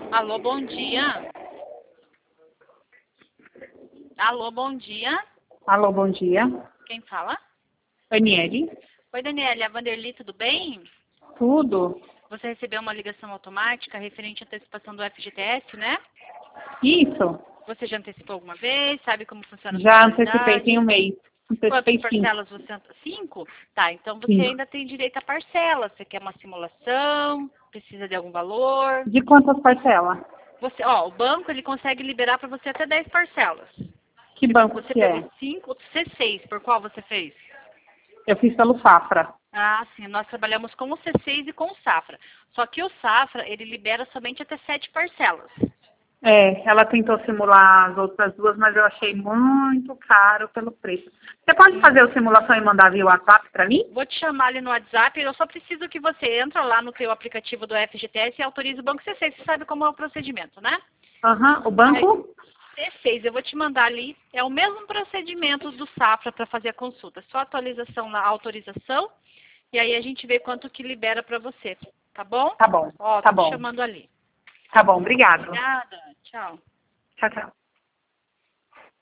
Alô, bom dia. Alô, bom dia. Alô, bom dia. Quem fala? Daniele? Oi, Daniela. É a Vanderly, tudo bem? Tudo? Você recebeu uma ligação automática referente à antecipação do FGTS, né? Isso. Você já antecipou alguma vez? Sabe como funciona a sua Já antecipei, modalidade? tem um mês. Quantas Antecipei 5. parcelas você... 5? Tá, então você 5. ainda tem direito a parcela. Você quer uma simulação? Precisa de algum valor? De quantas parcelas? O banco ele consegue liberar para você até 10 parcelas. Que banco Você que é? pegou 5 ou C6, por qual você fez? Eu fiz pelo Safra. Ah, sim, nós trabalhamos com o C6 e com o Safra. Só que o Safra, ele libera somente até 7 parcelas. É, ela tentou simular as outras duas, mas eu achei muito caro pelo preço. Você pode fazer a simulação e mandar via WhatsApp para mim? Vou te chamar ali no WhatsApp, eu só preciso que você entre lá no teu aplicativo do FGTS e autorize o banco C6. Você sabe como é o procedimento, né? Aham. O banco? C6, eu vou te mandar ali. É o mesmo procedimento do Safra para fazer a consulta. Só atualização na autorização. E aí a gente vê quanto que libera para você. Tá bom? Tá bom. Ó, Tá tô te bom. chamando ali. Tá bom, obrigado. Obrigada. Tchau. Tchau, tchau.